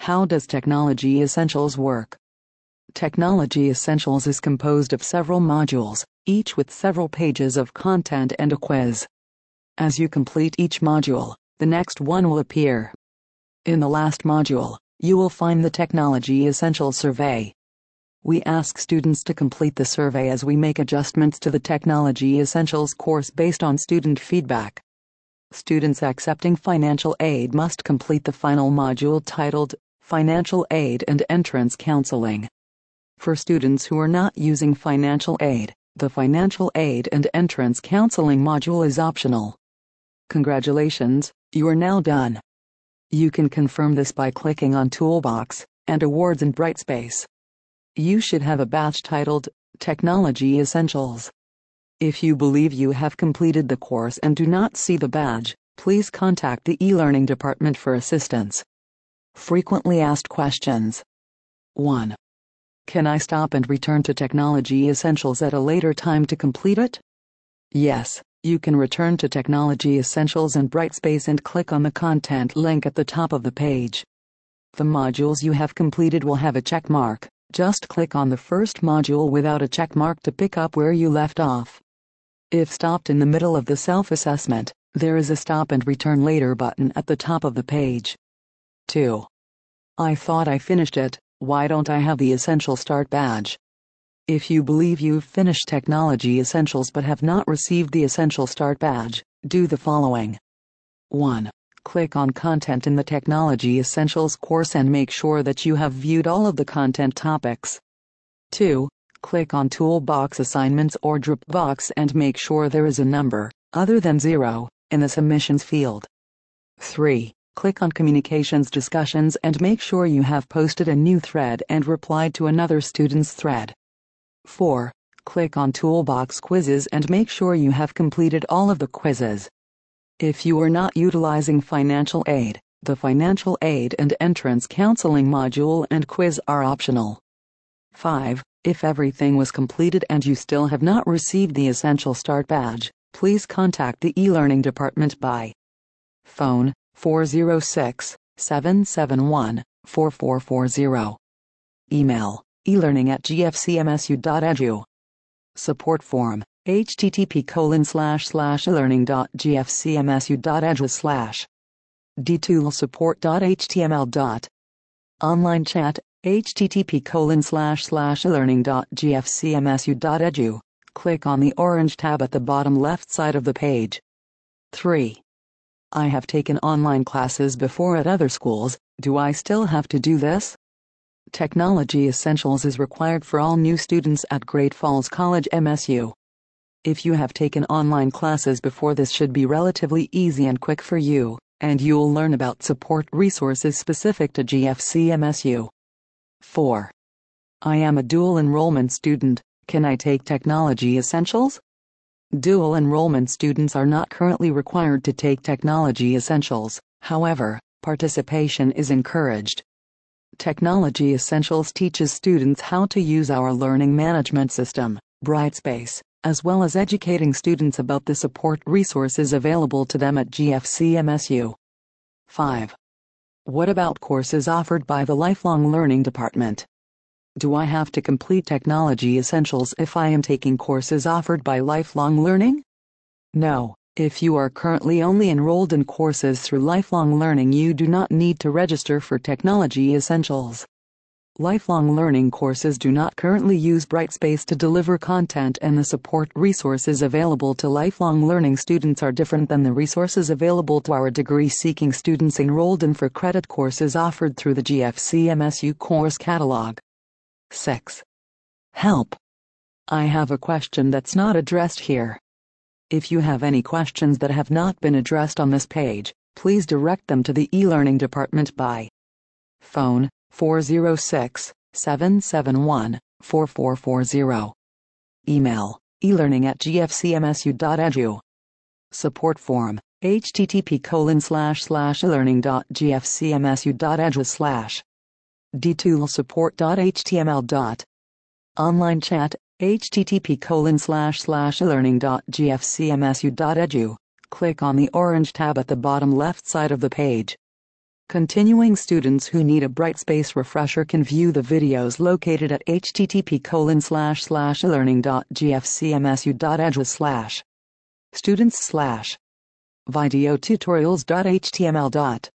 How does Technology Essentials work? Technology Essentials is composed of several modules, each with several pages of content and a quiz. As you complete each module, the next one will appear. In the last module, you will find the Technology Essentials survey. We ask students to complete the survey as we make adjustments to the Technology Essentials course based on student feedback. Students accepting financial aid must complete the final module titled Financial Aid and Entrance Counseling. For students who are not using financial aid, the Financial Aid and Entrance Counseling module is optional. Congratulations, you are now done. You can confirm this by clicking on Toolbox and Awards in Brightspace. You should have a badge titled Technology Essentials. If you believe you have completed the course and do not see the badge, please contact the e-learning department for assistance. Frequently asked questions. 1. Can I stop and return to Technology Essentials at a later time to complete it? Yes, you can return to Technology Essentials in Brightspace and click on the content link at the top of the page. The modules you have completed will have a check mark. Just click on the first module without a check mark to pick up where you left off. If stopped in the middle of the self-assessment, there is a Stop and Return Later button at the top of the page. 2. I thought I finished it, why don't I have the Essential Start badge? If you believe you've finished Technology Essentials but have not received the Essential Start badge, do the following. 1. Click on Content in the Technology Essentials course and make sure that you have viewed all of the content topics. 2. Click on Toolbox Assignments or Dropbox and make sure there is a number, other than 0, in the Submissions field. 3. Click on Communications Discussions and make sure you have posted a new thread and replied to another student's thread. 4. Click on Toolbox Quizzes and make sure you have completed all of the quizzes. If you are not utilizing financial aid, the Financial Aid and Entrance Counseling module and quiz are optional. 5. If everything was completed and you still have not received the Essential Start badge, please contact the e-learning department by phone 406-771-4440. Email elearning@gfcmsu.edu. Support form http://elearning.gfcmsu.edu/ dtoolsupport.html. Online chat http://elearning.gfcmsu.edu. Click on the orange tab at the bottom left side of the page. 3. I have taken online classes before at other schools, do I still have to do this? Technology Essentials is required for all new students at Great Falls College MSU. If you have taken online classes before, this should be relatively easy and quick for you, and you'll learn about support resources specific to GFC MSU. 4. I am a dual enrollment student, can I take Technology Essentials? Dual enrollment students are not currently required to take Technology Essentials, however, participation is encouraged. Technology Essentials teaches students how to use our learning management system, Brightspace, as well as educating students about the support resources available to them at GFC MSU. 5. What about courses offered by the Lifelong Learning Department? Do I have to complete Technology Essentials if I am taking courses offered by Lifelong Learning? No, if you are currently only enrolled in courses through Lifelong Learning, you do not need to register for Technology Essentials. Lifelong Learning courses do not currently use Brightspace to deliver content, and the support resources available to Lifelong Learning students are different than the resources available to our degree-seeking students enrolled in for-credit courses offered through the GFC MSU course catalog. 6. Help! I have a question that's not addressed here. If you have any questions that have not been addressed on this page, please direct them to the e-learning department by phone 406-771-4440. Email elearning@gfcmsu.edu. Support form http://elearning.gfcmsu.edu/ dtoolsupport.html. Online chat http://elearning.gfcmsu.edu. Click on the orange tab at the bottom left side of the page. Continuing students who need a Brightspace refresher can view the videos located at http://learning.gfcmsu.edu/students/videotutorials.html.